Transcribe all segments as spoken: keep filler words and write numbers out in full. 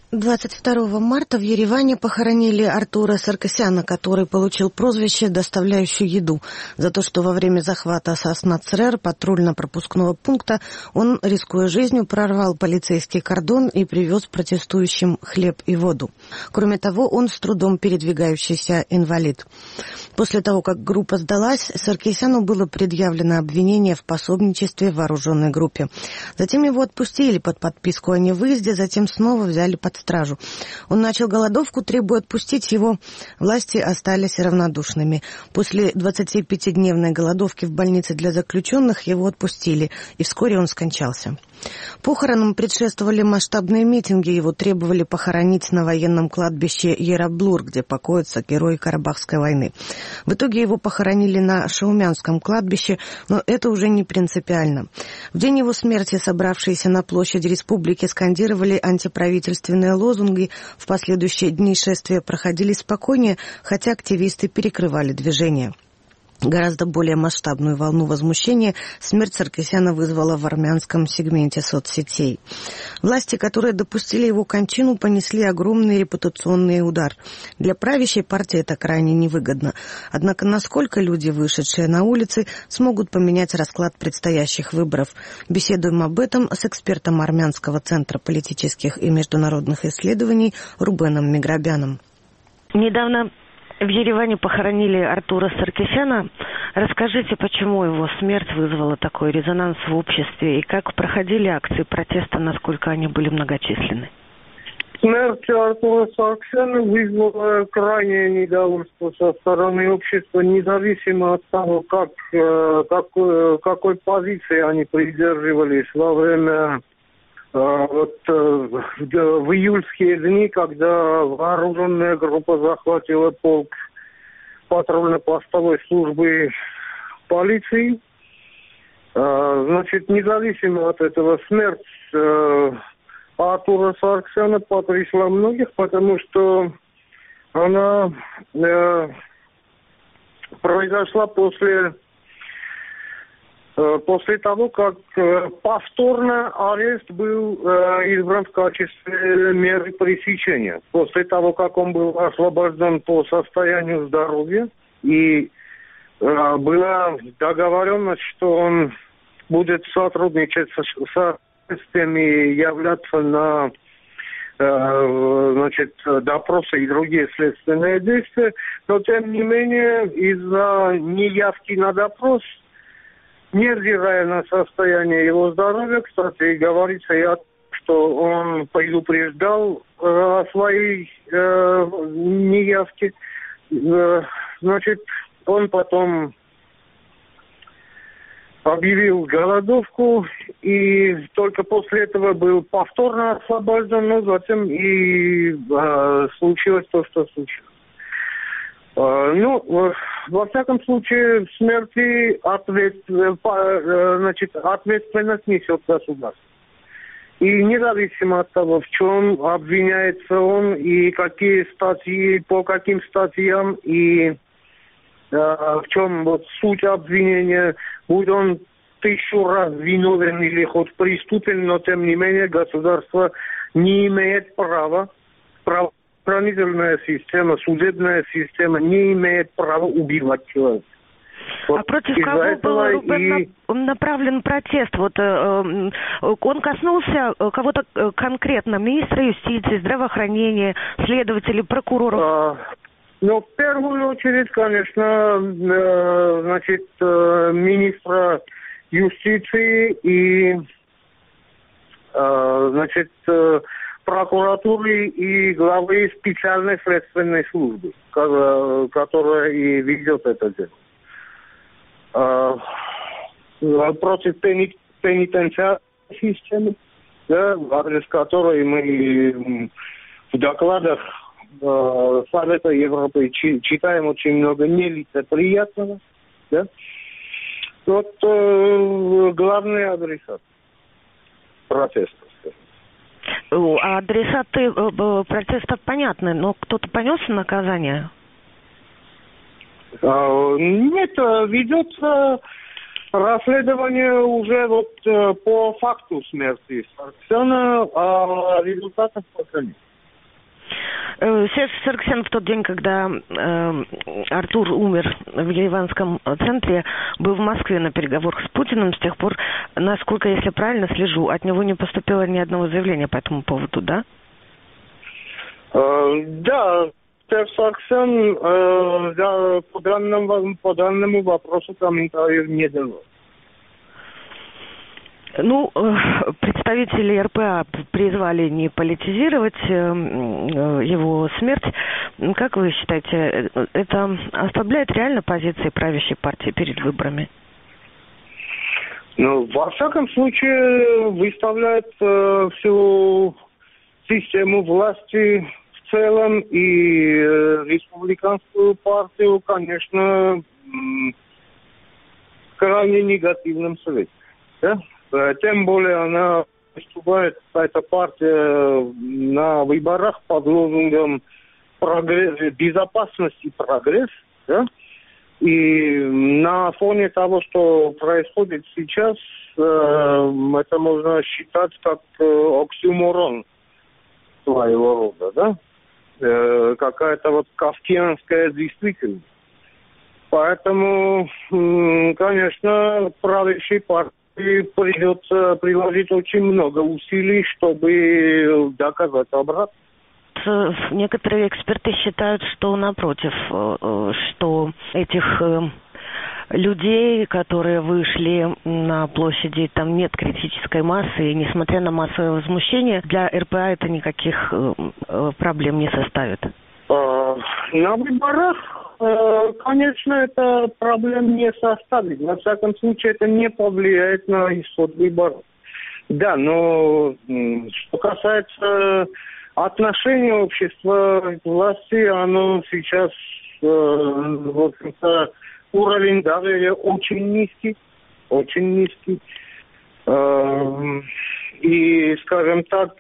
двадцать второго марта в Ереване похоронили Артура Саркисяна, который получил прозвище «доставляющий еду» за то, что во время захвата Саснат-Црер патрульно-пропускного пункта он, рискуя жизнью, прорвал полицейский кордон и привез протестующим хлеб и воду. Кроме того, он с трудом передвигающийся инвалид. После того, как группа сдалась, Саркисяну было предъявлено обвинение в пособничестве вооруженной группе. Затем его отпустили под подписку о невыезде, затем снова взяли под стражу. Он начал голодовку, требуя отпустить его. Власти остались равнодушными. После двадцатипятидневной голодовки в больнице для заключенных его отпустили, и вскоре он скончался. Похоронам предшествовали масштабные митинги, его требовали похоронить на военном кладбище Ераблур, где покоится герой Карабахской войны. В итоге его похоронили на Шаумянском кладбище, но это уже не принципиально. В день его смерти собравшиеся на площади республики скандировали антиправительственные лозунги. В последующие дни шествия проходили спокойнее, хотя активисты перекрывали движение. Гораздо более масштабную волну возмущения смерть Саркисяна вызвала в армянском сегменте соцсетей. Власти, которые допустили его кончину, понесли огромный репутационный удар. Для правящей партии это крайне невыгодно. Однако насколько люди, вышедшие на улицы, смогут поменять расклад предстоящих выборов? Беседуем об этом с экспертом Армянского центра политических и международных исследований Рубеном Миграбяном. Недавно в Ереване похоронили Артура Саркисяна. Расскажите, почему его смерть вызвала такой резонанс в обществе и как проходили акции протеста, насколько они были многочисленны? Смерть Артура Саркисяна вызвала крайнее недовольство со стороны общества, независимо от того, как, какой, какой позиции они придерживались во время вот в июльские дни, когда вооруженная группа захватила полк патрульно-постовой службы полиции. Значит, независимо от этого, смерть Артура Саркисяна потрясла многих, потому что она произошла после После того, как повторно арест был избран в качестве меры пресечения. После того, как он был освобожден по состоянию здоровья, и была договоренность, что он будет сотрудничать со следствием и являться на значит, допросы и другие следственные действия, но тем не менее из-за неявки на допрос, невзирая на состояние его здоровья, кстати, говорится и о том, что он предупреждал э, о своей э, неявке. Э, значит, он потом объявил голодовку, и только после этого был повторно освобожден, но затем и э, случилось то, что случилось. Ну, во всяком случае, в смерти ответ, значит, ответственность несет государство. И независимо от того, в чем обвиняется он, и какие статьи, по каким статьям, и э, в чем вот суть обвинения, будь он тысячу раз виновен или хоть преступен, но тем не менее государство не имеет права, права. Правоохранительная система, судебная система не имеет права убивать человека. Вот а против кого был и... направлен протест? Вот э, он коснулся кого-то конкретно, министра юстиции, здравоохранения, следователей, прокуроров? А, ну, в первую очередь, конечно, э, значит, э, министра юстиции и, э, значит, э, прокуратуры и главы специальной следственной службы, которая и ведет это дело. Против пенитенциарной системы, да, в адрес которой мы в докладах Совета Европы читаем очень много нелицеприятного. Да? Вот главный адресат протеста. А адресаты протестов понятны, но кто-то понес наказание? Нет, ведется расследование уже вот по факту смерти Саркисяна, а результатов пока нет. Серж Саркисян в тот день, когда э, Артур умер в Ереванском центре, был в Москве на переговорах с Путиным. С тех пор, насколько, если правильно слежу, от него не поступило ни одного заявления по этому поводу, да? Э, да, Серж Саркисян э, да, по, данному, по данному вопросу комментариев не давал. Ну, представители эр пэ а призвали не политизировать его смерть. Как вы считаете, это ослабляет реально позиции правящей партии перед выборами? Ну, во всяком случае, выставляет э, всю систему власти в целом и э, республиканскую партию, конечно, м- в крайне негативном свете. Да? Тем более она выступает, эта партия, на выборах под лозунгом прогресс, безопасность и прогресс. Да? И на фоне того, что происходит сейчас, это можно считать как оксюморон своего рода. Да? Какая-то вот кафкианская действительность. Поэтому, конечно, правящей партии и придется приложить очень много усилий, чтобы доказать обратно. Некоторые эксперты считают, что напротив, что этих людей, которые вышли на площади, там нет критической массы, и несмотря на массовое возмущение, для эр пэ а это никаких проблем не составит. На выборах, конечно, это проблем не составит. Во всяком случае, это не повлияет на исход выборов. Да, но что касается отношения общества к власти, оно сейчас, в общем-то, уровень доверия очень низкий, очень низкий. И, скажем так,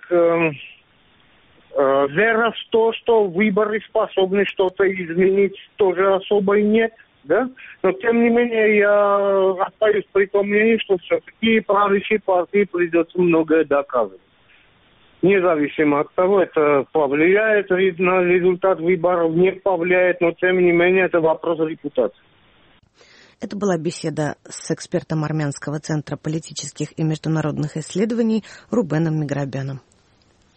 вера в то, что выборы способны что-то изменить, тоже особо и нет, да? Но, тем не менее, я остаюсь при том мнении, что все-таки правящей партии придется многое доказывать. Независимо от того, это повлияет на результат выборов, не повлияет, но, тем не менее, это вопрос репутации. Это была беседа с экспертом Армянского центра политических и международных исследований Рубеном Миграбяном.